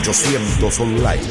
1800 Online.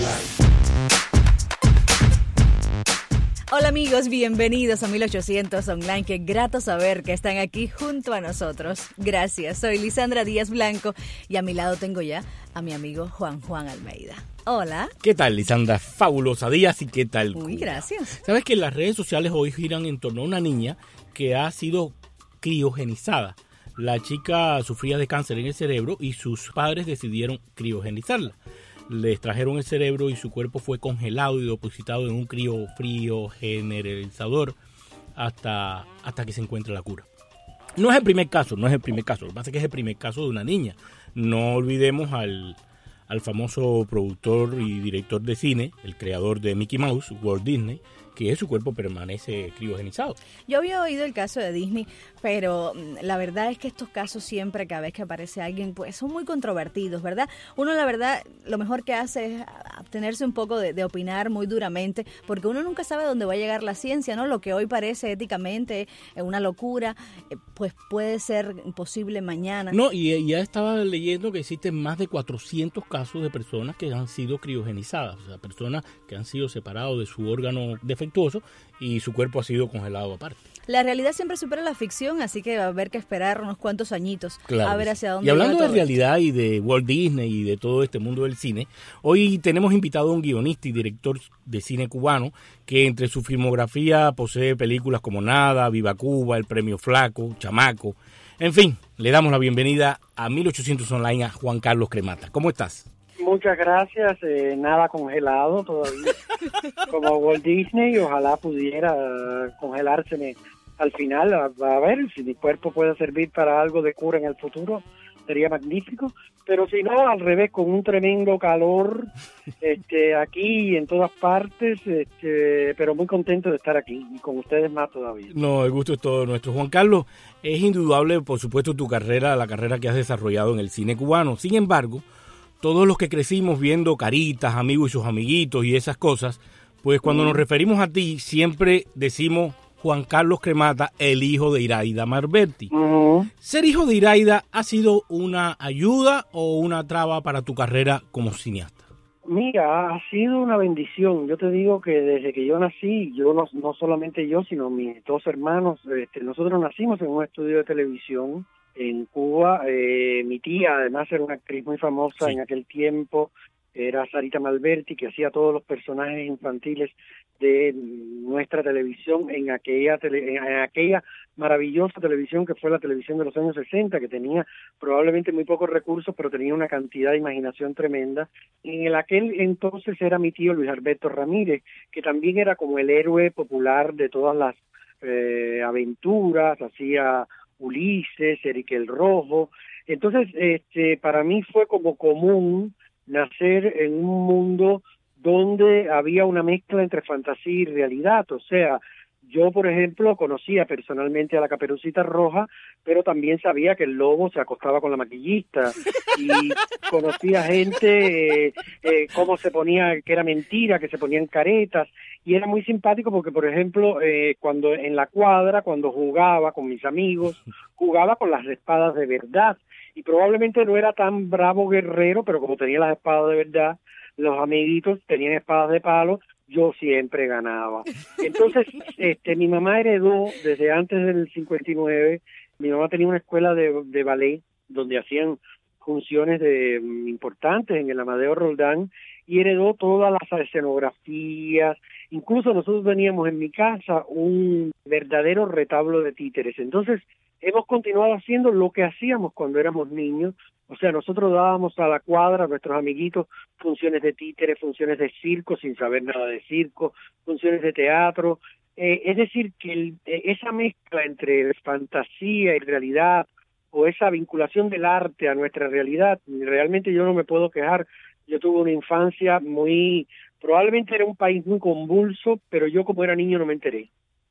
Hola amigos, bienvenidos a 1800 Online. Qué grato saber que están aquí junto a nosotros. Gracias, soy Lisandra Díaz Blanco y a mi lado tengo ya a mi amigo Juan Almeida. Hola. ¿Qué tal, Lisandra? Fabulosa Díaz y ¿qué tal? Muy gracias. Sabes que las redes sociales hoy giran en torno a una niña que ha sido criogenizada. La chica sufría de cáncer en el cerebro y sus padres decidieron criogenizarla. Le extrajeron el cerebro y su cuerpo fue congelado y depositado en un frío generalizador hasta que se encuentre la cura. No es el primer caso. Lo que pasa es que es el primer caso de una niña. No olvidemos al famoso productor y director de cine, el creador de Mickey Mouse, Walt Disney, que su cuerpo permanece criogenizado. Yo había oído el caso de Disney, pero la verdad es que estos casos siempre, cada vez que aparece alguien, pues son muy controvertidos, ¿verdad? Uno, la verdad, lo mejor que hace es abstenerse un poco de opinar muy duramente, porque uno nunca sabe dónde va a llegar la ciencia, ¿no? Lo que hoy parece éticamente una locura, pues puede ser imposible mañana. No, y ya estaba leyendo que existen más de 400 casos de personas que han sido criogenizadas, o sea, personas que han sido separados de su órgano defectuoso y su cuerpo ha sido congelado aparte. La realidad siempre supera la ficción, así que va a haber que esperar unos cuantos añitos a ver hacia dónde. Y hablando de realidad y de Walt Disney y de todo este mundo del cine, hoy tenemos invitado a un guionista y director de cine cubano que entre su filmografía posee películas como Nada, Viva Cuba, El Premio Flaco, Chamaco. En fin, le damos la bienvenida a 1800 Online a Juan Carlos Cremata. ¿Cómo estás? Muchas gracias, nada congelado todavía, como Walt Disney, ojalá pudiera congelárseme al final, a ver si mi cuerpo puede servir para algo de cura en el futuro, sería magnífico, pero si no, al revés, con un tremendo calor aquí y en todas partes, pero muy contento de estar aquí y con ustedes más todavía. No, el gusto es todo nuestro. Juan Carlos, es indudable, por supuesto, tu carrera, la carrera que has desarrollado en el cine cubano. Sin embargo, todos los que crecimos viendo Caritas, Amigos y sus amiguitos y esas cosas, pues cuando nos referimos a ti siempre decimos Juan Carlos Cremata, el hijo de Iraida Marberti. ¿Ser hijo de Iraida ha sido una ayuda o una traba para tu carrera como cineasta? Mira, ha sido una bendición. Yo te digo que desde que yo nací, yo no solamente yo, sino mis dos hermanos, nosotros nacimos en un estudio de televisión en Cuba. Mi tía, además, era una actriz muy famosa en aquel tiempo, era Sarita Malberti, que hacía todos los personajes infantiles de nuestra televisión en aquella maravillosa televisión que fue la televisión de los años 60, que tenía probablemente muy pocos recursos, pero tenía una cantidad de imaginación tremenda. En aquel entonces era mi tío Luis Alberto Ramírez, que también era como el héroe popular de todas las aventuras, hacía Ulises, Eric el Rojo. Entonces, para mí fue como común nacer en un mundo donde había una mezcla entre fantasía y realidad. O sea, yo, por ejemplo, conocía personalmente a la Caperucita Roja, pero también sabía que el lobo se acostaba con la maquillista, y conocía gente, cómo se ponía, que era mentira, que se ponían caretas, y era muy simpático porque, por ejemplo, cuando en la cuadra, cuando jugaba con mis amigos, jugaba con las espadas de verdad, y probablemente no era tan bravo guerrero, pero como tenía las espadas de verdad, los amiguitos tenían espadas de palo, yo siempre ganaba. Entonces, mi mamá heredó desde antes del 59, mi mamá tenía una escuela de ballet donde hacían funciones importantes en el Amadeo Roldán, y heredó todas las escenografías. Incluso nosotros teníamos en mi casa un verdadero retablo de títeres. Entonces, hemos continuado haciendo lo que hacíamos cuando éramos niños. O sea, nosotros dábamos a la cuadra, a nuestros amiguitos, funciones de títeres, funciones de circo, sin saber nada de circo, funciones de teatro. Es decir, que esa mezcla entre fantasía y realidad, o esa vinculación del arte a nuestra realidad, realmente yo no me puedo quejar. Yo tuve una infancia probablemente era un país muy convulso, pero yo como era niño no me enteré.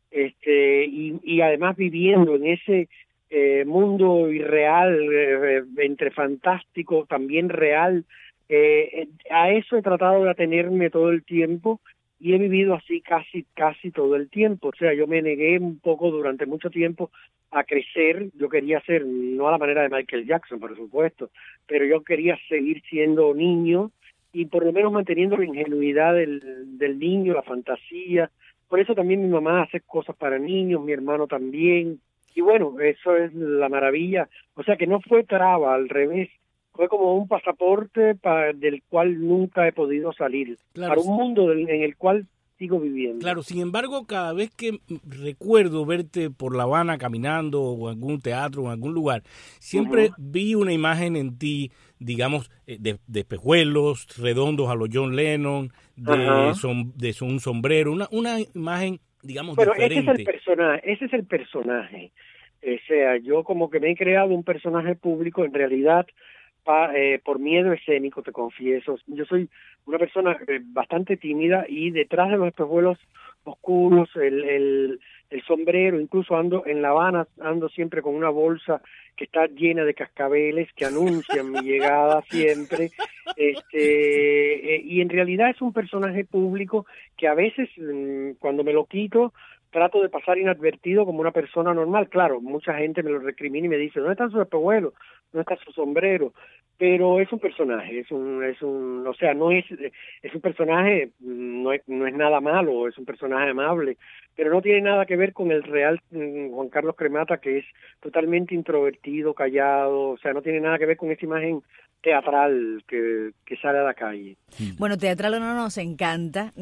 Y además viviendo en ese mundo irreal, entre fantástico, también real, a eso he tratado de atenerme todo el tiempo, y he vivido así casi todo el tiempo. O sea, yo me negué un poco durante mucho tiempo a crecer. Yo quería ser, no a la manera de Michael Jackson, por supuesto, pero yo quería seguir siendo niño, y por lo menos manteniendo la ingenuidad del niño, la fantasía. Por eso también mi mamá hace cosas para niños, mi hermano también. Y bueno, eso es la maravilla. O sea que no fue traba, al revés. Fue como un pasaporte del cual nunca he podido salir. Claro, para un mundo en el cual sigo viviendo. Claro, sin embargo, cada vez que recuerdo verte por La Habana caminando o en algún teatro o en algún lugar, siempre vi una imagen en ti, digamos, de espejuelos redondos a los John Lennon, de un sombrero, una imagen, digamos, diferente. Ese es el personaje. O sea, yo como que me he creado un personaje público, en realidad, por miedo escénico, te confieso. Yo soy una persona bastante tímida y detrás de los espejuelos oscuros, el sombrero, incluso ando en La Habana, ando siempre con una bolsa que está llena de cascabeles que anuncian mi llegada siempre, y en realidad es un personaje público que a veces cuando me lo quito trato de pasar inadvertido como una persona normal. Claro, mucha gente me lo recrimina y me dice, ¿dónde están sus espejuelos? ¿Dónde está su sombrero? Pero es un personaje, o sea, es un personaje, no es nada malo, es un personaje amable, pero no tiene nada que ver con el real Juan Carlos Cremata, que es totalmente introvertido, callado, o sea, no tiene nada que ver con esa imagen teatral que sale a la calle. Bueno, teatral o no, nos encanta,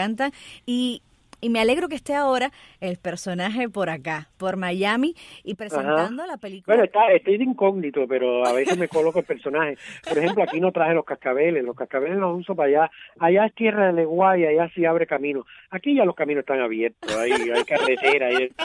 y me alegro que esté ahora el personaje por acá, por Miami, y presentando la película. Bueno, estoy de incógnito, pero a veces me coloco el personaje. Por ejemplo, aquí no traje los cascabeles los uso para allá. Allá es tierra de legua y allá sí abre camino. Aquí ya los caminos están abiertos, hay carretera.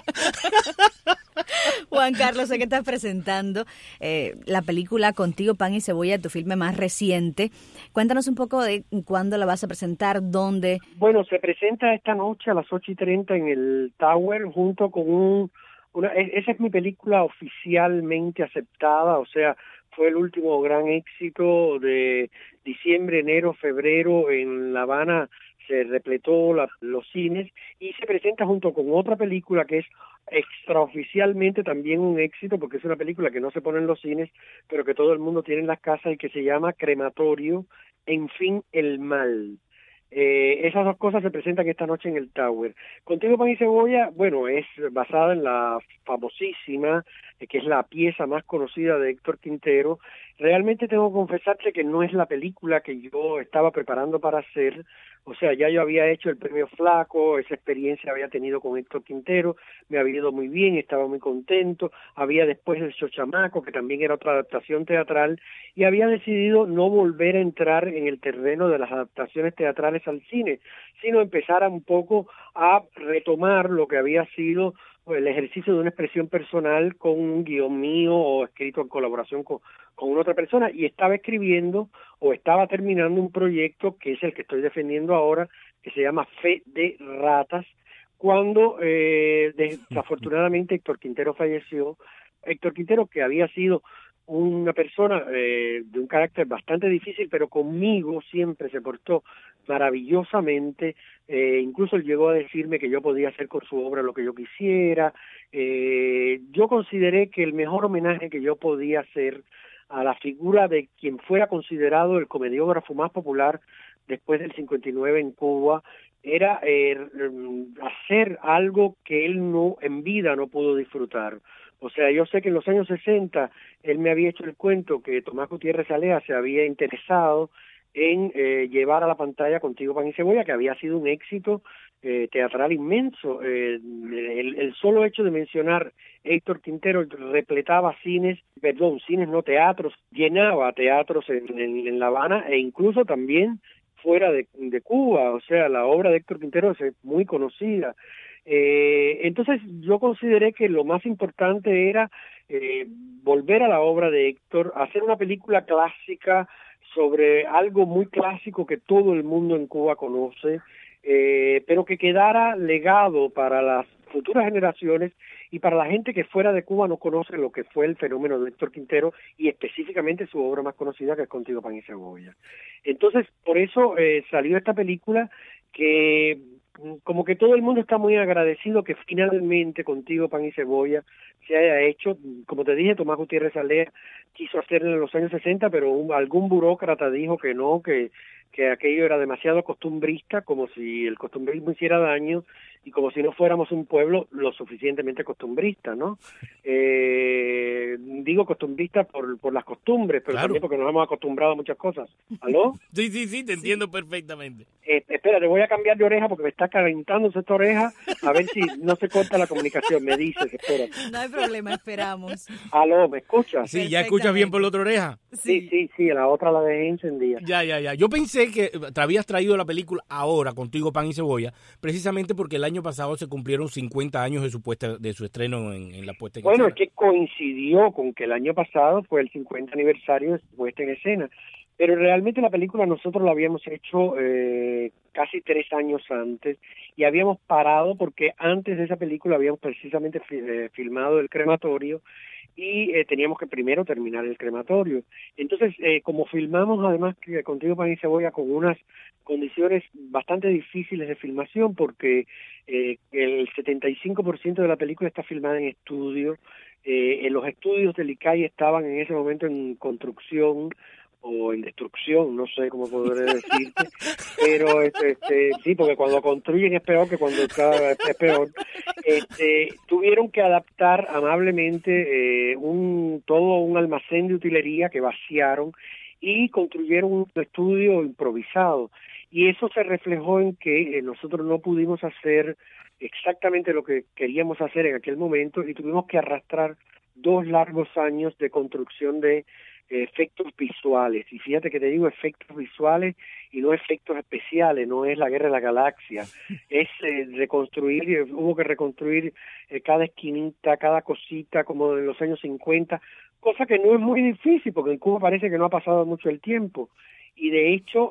Juan Carlos, sé que estás presentando la película Contigo, Pan y Cebolla, tu filme más reciente. Cuéntanos un poco de cuándo la vas a presentar, dónde. Bueno, se presenta esta noche a las 8:30 en el Tower, junto con esa es mi película oficialmente aceptada, o sea, fue el último gran éxito de diciembre, enero, febrero en La Habana. Se repletó los cines y se presenta junto con otra película que es extraoficialmente también un éxito, porque es una película que no se pone en los cines, pero que todo el mundo tiene en las casas, y que se llama Crematorio, en fin, el mal. Esas dos cosas se presentan esta noche en el Tower. Contigo, Pan y Cebolla, bueno, es basada en la famosísima, que es la pieza más conocida de Héctor Quintero. Realmente tengo que confesarte que no es la película que yo estaba preparando para hacer. O sea, ya yo había hecho el Premio Flaco, esa experiencia había tenido con Héctor Quintero, me había ido muy bien, estaba muy contento. Había después el Xochamaco, que también era otra adaptación teatral, y había decidido no volver a entrar en el terreno de las adaptaciones teatrales al cine, sino empezar un poco a retomar lo que había sido el ejercicio de una expresión personal con un guión mío o escrito en colaboración con otra persona, y estaba escribiendo o estaba terminando un proyecto que es el que estoy defendiendo ahora, que se llama Fe de Ratas, cuando desafortunadamente Héctor Quintero falleció. Héctor Quintero, que había sido una persona de un carácter bastante difícil, pero conmigo siempre se portó maravillosamente. Incluso él llegó a decirme que yo podía hacer con su obra lo que yo quisiera. Yo consideré que el mejor homenaje que yo podía hacer a la figura de quien fuera considerado el comediógrafo más popular después del 59 en Cuba era hacer algo que él en vida no pudo disfrutar. O sea, yo sé que en los años 60 él me había hecho el cuento que Tomás Gutiérrez Alea se había interesado en llevar a la pantalla Contigo, Pan y Cebolla, que había sido un éxito teatral inmenso. El solo hecho de mencionar Héctor Quintero repletaba cines no teatros, llenaba teatros en La Habana, e incluso también fuera de Cuba. O sea, la obra de Héctor Quintero es muy conocida. Entonces yo consideré que lo más importante era volver a la obra de Héctor, hacer una película clásica sobre algo muy clásico que todo el mundo en Cuba conoce, pero que quedara legado para las futuras generaciones y para la gente que fuera de Cuba no conoce lo que fue el fenómeno de Héctor Quintero, y específicamente su obra más conocida, que es Contigo, Pan y Cebolla. Entonces, por eso salió esta película que como que todo el mundo está muy agradecido que finalmente Contigo Pan y Cebolla se haya hecho. Como te dije, Tomás Gutiérrez Alea quiso hacerlo en los años 60, pero algún burócrata dijo que no, que aquello era demasiado costumbrista, como si el costumbrismo hiciera daño y como si no fuéramos un pueblo lo suficientemente costumbrista, ¿no? Digo costumbrista por las costumbres, pero claro, también porque nos hemos acostumbrado a muchas cosas. ¿Aló? Sí, te entiendo perfectamente. Espera, le voy a cambiar de oreja porque me está calentándose esta oreja, a ver si no se corta la comunicación. Me dices, espera. No hay problema, esperamos. ¿Aló? ¿Me escuchas? Sí, ¿ya escuchas bien por la otra oreja? Sí, la otra la dejé encendida. Ya. Yo pensé que te habías traído la película ahora, Contigo Pan y Cebolla, precisamente porque el año pasado se cumplieron 50 años de su estreno en la puesta en escena. Bueno, es que coincidió con que el año pasado fue el 50 aniversario de su puesta en escena. Pero realmente la película nosotros la habíamos hecho casi 3 años antes y habíamos parado porque antes de esa película habíamos precisamente filmado el crematorio y teníamos que primero terminar el crematorio. Entonces, como filmamos además que Contigo Pan y Cebolla con unas condiciones bastante difíciles de filmación porque el 75% de la película está filmada en estudio, en los estudios del ICAI estaban en ese momento en construcción o en destrucción, no sé cómo podré decirte, pero sí, porque cuando construyen es peor que cuando está, es peor. Tuvieron que adaptar amablemente todo un almacén de utilería que vaciaron y construyeron un estudio improvisado, y eso se reflejó en que nosotros no pudimos hacer exactamente lo que queríamos hacer en aquel momento y tuvimos que arrastrar 2 largos años de construcción de efectos visuales. Y fíjate que te digo efectos visuales y no efectos especiales, no es la Guerra de la Galaxia, es hubo que reconstruir cada esquinita, cada cosita como en los años 50, cosa que no es muy difícil porque en Cuba parece que no ha pasado mucho el tiempo, y de hecho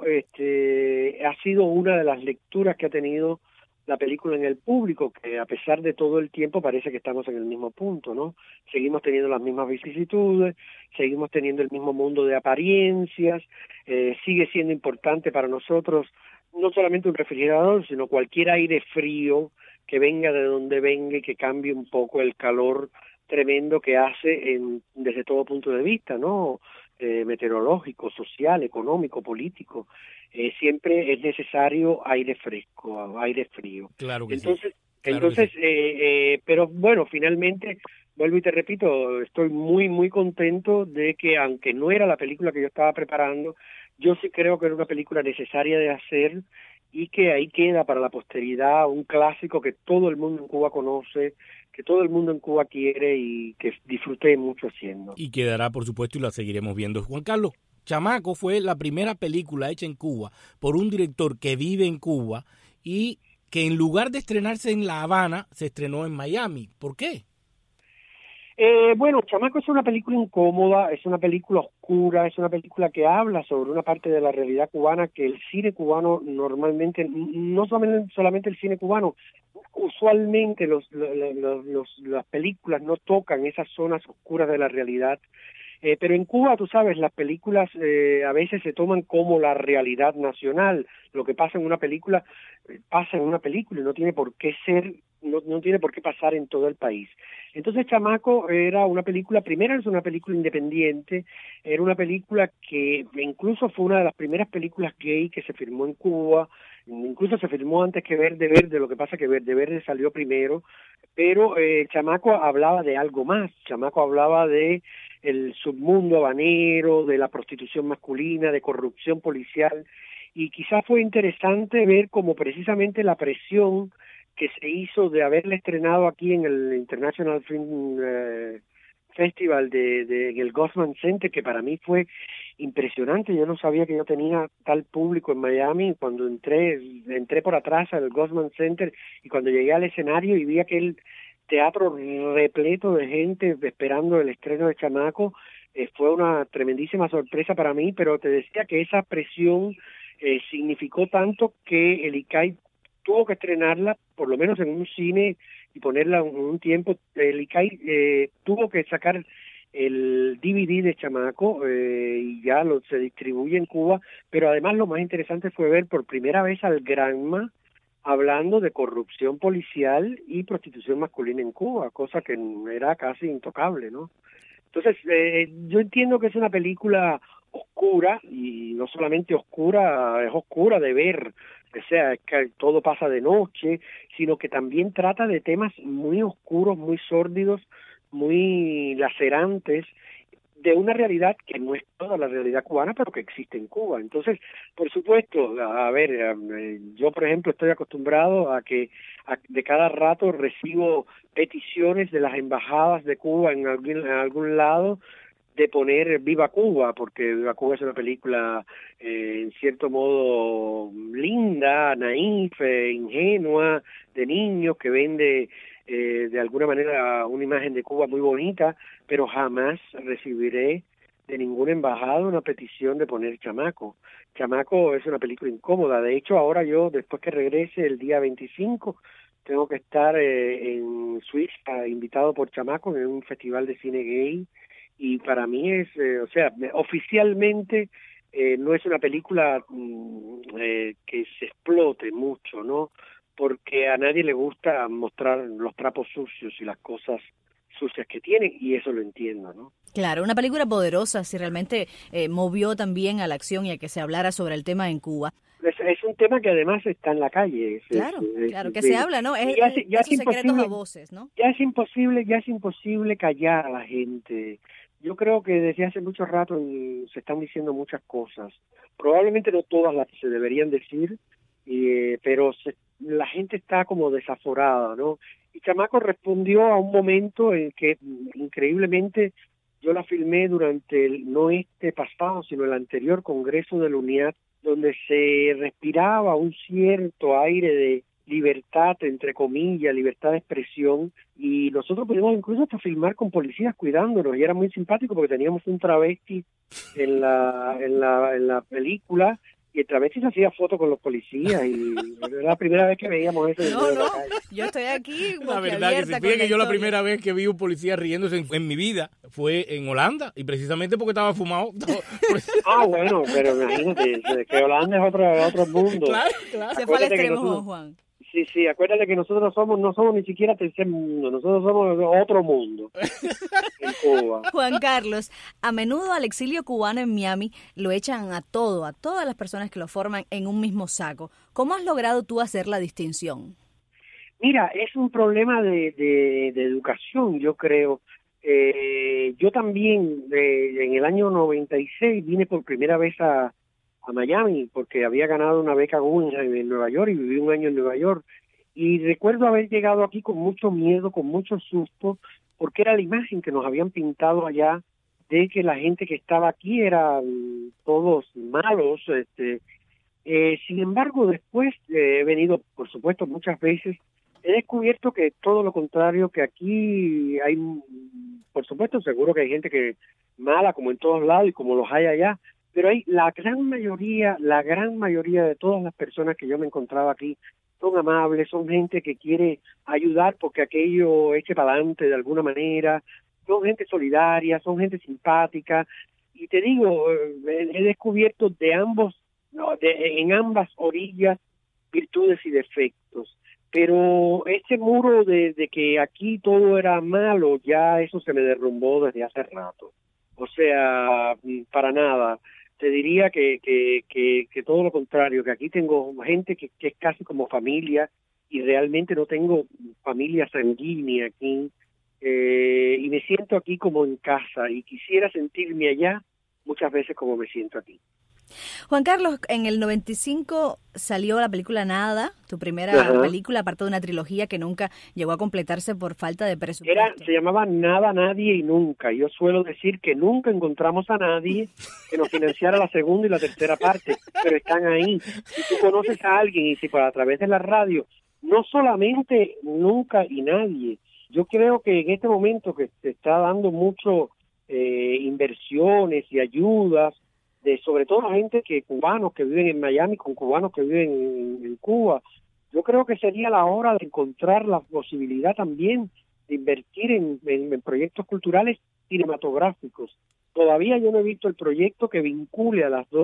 ha sido una de las lecturas que ha tenido la película en el público, que a pesar de todo el tiempo parece que estamos en el mismo punto, ¿no? Seguimos teniendo las mismas vicisitudes, seguimos teniendo el mismo mundo de apariencias, sigue siendo importante para nosotros no solamente un refrigerador, sino cualquier aire frío que venga de donde venga y que cambie un poco el calor tremendo que hace desde todo punto de vista, ¿no? Meteorológico, social, económico, político. Siempre es necesario aire fresco, aire frío. Claro que entonces, sí. Claro entonces, que sí. Pero bueno, finalmente, vuelvo y te repito, estoy muy, muy contento de que, aunque no era la película que yo estaba preparando, yo sí creo que era una película necesaria de hacer y que ahí queda para la posteridad un clásico que todo el mundo en Cuba conoce, que todo el mundo en Cuba quiere y que disfruté mucho haciendo. Y quedará, por supuesto, y la seguiremos viendo. Juan Carlos, Chamaco fue la primera película hecha en Cuba por un director que vive en Cuba y que en lugar de estrenarse en La Habana, se estrenó en Miami. ¿Por qué? Bueno, Chamaco es una película incómoda, es una película oscura, es una película que habla sobre una parte de la realidad cubana que el cine cubano normalmente, no solamente el cine cubano, usualmente las películas no tocan esas zonas oscuras de la realidad. Pero en Cuba, tú sabes, las películas a veces se toman como la realidad nacional. Lo que pasa en una película, pasa en una película y no tiene por qué ser, no tiene por qué pasar en todo el país. Entonces Chamaco era una película, primero es una película independiente, era una película que incluso fue una de las primeras películas gay que se filmó en Cuba, incluso se filmó antes que Verde Verde, lo que pasa que Verde Verde salió primero, pero Chamaco hablaba de algo más, Chamaco hablaba de el submundo habanero, de la prostitución masculina, de corrupción policial, y quizás fue interesante ver cómo precisamente la presión que se hizo de haberle estrenado aquí en el International Film Festival en el Goldman Center, que para mí fue impresionante. Yo no sabía que yo tenía tal público en Miami. Cuando entré por atrás al Goldman Center y cuando llegué al escenario y vi aquel teatro repleto de gente esperando el estreno de Chamaco, fue una tremendísima sorpresa para mí, pero te decía que esa presión significó tanto que el ICAI tuvo que estrenarla, por lo menos en un cine, y ponerla un tiempo. El ICAI tuvo que sacar el DVD de Chamaco y ya se distribuye en Cuba, pero además lo más interesante fue ver por primera vez al Granma hablando de corrupción policial y prostitución masculina en Cuba, cosa que era casi intocable, ¿no? Entonces, yo entiendo que es una película oscura, y no solamente oscura, es oscura de ver, o sea, es que todo pasa de noche, sino que también trata de temas muy oscuros, muy sórdidos, muy lacerantes, de una realidad que no es toda la realidad cubana, pero que existe en Cuba. Entonces, por supuesto, a ver, yo por ejemplo estoy acostumbrado a que de cada rato recibo peticiones de las embajadas de Cuba en algún lado de poner Viva Cuba, porque Viva Cuba es una película en cierto modo linda, naif, ingenua, de niños, que vende de alguna manera una imagen de Cuba muy bonita, pero jamás recibiré de ninguna embajada una petición de poner Chamaco. Chamaco es una película incómoda. De hecho, ahora yo, después que regrese el día 25, tengo que estar en Suiza, invitado por Chamaco en un festival de cine gay, y para mí es, o sea, oficialmente no es una película que se explote mucho, ¿no? Porque a nadie le gusta mostrar los trapos sucios y las cosas sucias que tienen, y eso lo entiendo, ¿no? Claro, una película poderosa, si realmente movió también a la acción y a que se hablara sobre el tema en Cuba. Es un tema que además está en la calle. Claro, que se habla, ¿no? Ya es secretos a voces, ¿no? Ya es imposible callar a la gente. Yo creo que desde hace mucho rato se están diciendo muchas cosas. Probablemente no todas las que se deberían decir, pero la gente está como desaforada, ¿no? Y Chamaco respondió a un momento en que, increíblemente, yo la filmé durante no este pasado, sino el anterior Congreso de la Unidad, donde se respiraba un cierto aire de libertad, entre comillas, libertad de expresión, y nosotros pudimos incluso hasta filmar con policías cuidándonos, y era muy simpático porque teníamos un travesti en la película, y el travesti se hacía fotos con los policías, y era la primera vez que veíamos eso. No, yo estoy aquí. La verdad que se fíjate que yo la primera vez que vi un policía riéndose en mi vida fue en Holanda, y precisamente porque estaba fumado. Bueno, pero imagínate, que Holanda es otro mundo. Claro. Se fue al extremo, Juan. Sí, acuérdate que nosotros no somos ni siquiera tercer mundo, nosotros somos otro mundo en Cuba. Juan Carlos, a menudo al exilio cubano en Miami lo echan a todas las personas que lo forman en un mismo saco. ¿Cómo has logrado tú hacer la distinción? Mira, es un problema de educación, yo creo. Yo también, en el año 96, vine por primera vez a Miami, porque había ganado una beca Guggenheim en Nueva York y viví un año en Nueva York. Y recuerdo haber llegado aquí con mucho miedo, con mucho susto, porque era la imagen que nos habían pintado allá de que la gente que estaba aquí eran todos malos. Sin embargo, después he venido, por supuesto, muchas veces, he descubierto que todo lo contrario, que aquí hay, por supuesto, seguro que hay gente que mala, como en todos lados y como los hay allá, pero hay la gran mayoría de todas las personas que yo me encontraba aquí son amables, son gente que quiere ayudar porque aquello eche para adelante de alguna manera, son gente solidaria, son gente simpática, y te digo, he descubierto en ambas orillas virtudes y defectos, pero ese muro de que aquí todo era malo, ya eso se me derrumbó desde hace rato. O sea, para nada. Te diría que todo lo contrario, que aquí tengo gente que es casi como familia, y realmente no tengo familia sanguínea aquí, y me siento aquí como en casa, y quisiera sentirme allá muchas veces como me siento aquí. Juan Carlos, en el 95 salió la película Nada, tu primera película, aparte de una trilogía que nunca llegó a completarse por falta de presupuesto. Se llamaba Nada, Nadie y Nunca. Yo suelo decir que nunca encontramos a nadie que nos financiara la segunda y la tercera parte, pero están ahí. Si tú conoces a alguien, y si a través de la radio, no solamente Nunca y Nadie, yo creo que en este momento que se está dando mucho inversiones y ayudas, sobre todo la gente cubanos que viven en Miami con cubanos que viven en Cuba, yo creo que sería la hora de encontrar la posibilidad también de invertir en proyectos culturales cinematográficos. Todavía yo no he visto el proyecto que vincule a las dos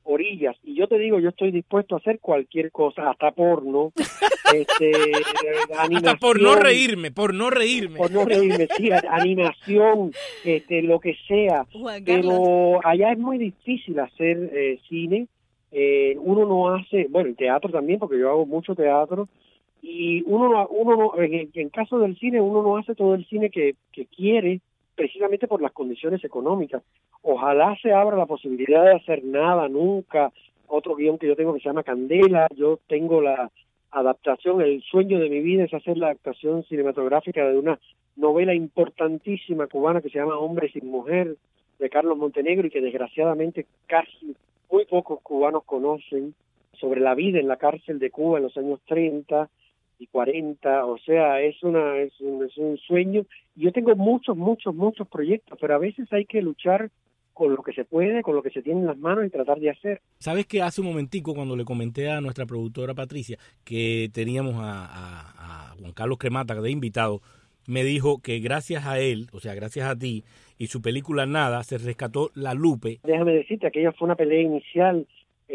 orillas. Y yo te digo, yo estoy dispuesto a hacer cualquier cosa, hasta porno, animación, hasta por no reírme. Por no reírme, sí, animación, lo que sea. Pero allá es muy difícil hacer cine. Uno no hace, bueno, el teatro también, porque yo hago mucho teatro, y uno no, en caso del cine, uno no hace todo el cine que quiere, precisamente por las condiciones económicas. Ojalá se abra la posibilidad de hacer nada, nunca. Otro guión que yo tengo que se llama Candela, yo tengo la adaptación, el sueño de mi vida es hacer la adaptación cinematográfica de una novela importantísima cubana que se llama Hombre sin Mujer, de Carlos Montenegro, y que desgraciadamente casi muy pocos cubanos conocen, sobre la vida en la cárcel de Cuba en los años 30 y 40, o sea, es un sueño. Yo tengo muchos proyectos, pero a veces hay que luchar con lo que se puede, con lo que se tiene en las manos y tratar de hacer. ¿Sabes que hace un momentico cuando le comenté a nuestra productora Patricia que teníamos a Juan Carlos Cremata de invitado, me dijo que gracias a él, o sea, gracias a ti y su película Nada, se rescató La Lupe? Déjame decirte, aquella fue una pelea inicial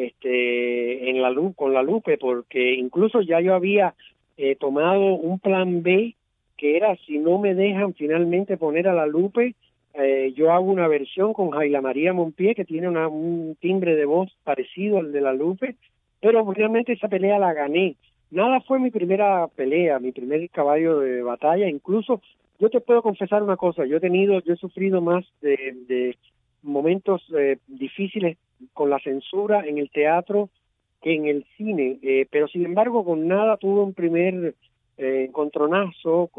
con La Lupe, porque incluso ya yo había tomado un plan B, que era, si no me dejan finalmente poner a La Lupe, yo hago una versión con Jaila María Monpié, que tiene un timbre de voz parecido al de La Lupe, pero realmente esa pelea la gané. Nada fue mi primera pelea, mi primer caballo de batalla. Incluso yo te puedo confesar una cosa, yo he sufrido más de momentos difíciles con la censura en el teatro que en el cine, pero sin embargo con Nada tuve un primer encontronazo,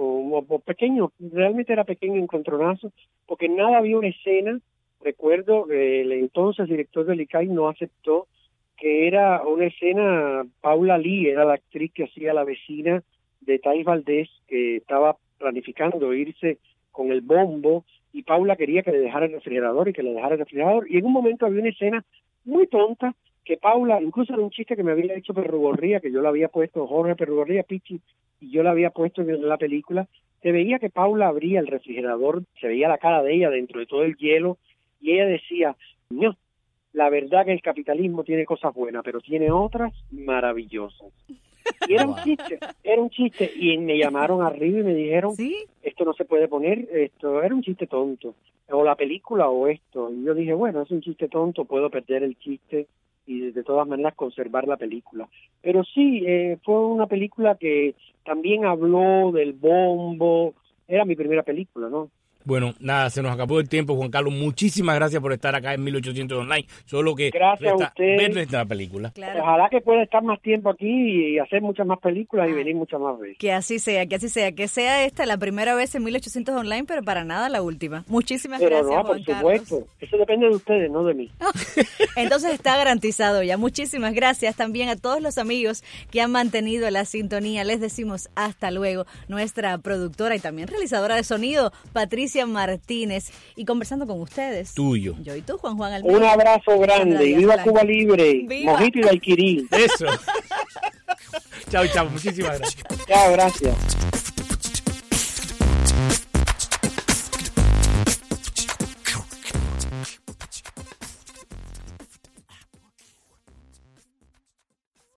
realmente era pequeño encontronazo, porque en Nada había una escena, recuerdo, el entonces director del ICAI no aceptó, que era una escena, Paula Lee era la actriz que hacía la vecina de Thais Valdés, que estaba planificando irse con el bombo, y Paula quería que le dejara el refrigerador, y en un momento había una escena muy tonta, que Paula, incluso era un chiste que me había hecho Perrugorría, que yo lo había puesto, Jorge Perrugorría, Pichi, y yo lo había puesto en la película, se veía que Paula abría el refrigerador, se veía la cara de ella dentro de todo el hielo, y ella decía, no, la verdad que el capitalismo tiene cosas buenas, pero tiene otras maravillosas. Y era un chiste, y me llamaron arriba y me dijeron, ¿sí? Esto no se puede poner, esto era un chiste tonto, o la película o esto, y yo dije, bueno, es un chiste tonto, puedo perder el chiste, y de todas maneras conservar la película. Pero sí, fue una película que también habló del bombo, era mi primera película, ¿no? Bueno, nada, se nos acabó el tiempo, Juan Carlos. Muchísimas gracias por estar acá en 1800 Online. Solo que gracias a usted. Ver esta película. Claro. Ojalá que pueda estar más tiempo aquí y hacer muchas más películas y venir muchas más veces. Que así sea. Que sea esta la primera vez en 1800 Online, pero para nada la última. Muchísimas gracias, Juan Carlos. Por supuesto. Eso depende de ustedes, no de mí. Entonces está garantizado ya. Muchísimas gracias también a todos los amigos que han mantenido la sintonía. Les decimos hasta luego. Nuestra productora y también realizadora de sonido, Patricia Martínez. Y conversando con ustedes. Tuyo. Yo y tú, Juan Almeida. Un abrazo grande. Y viva Cuba Libre. ¡Viva! Mojito y daiquirí. Eso. Chao. Muchísimas gracias. Chao, gracias.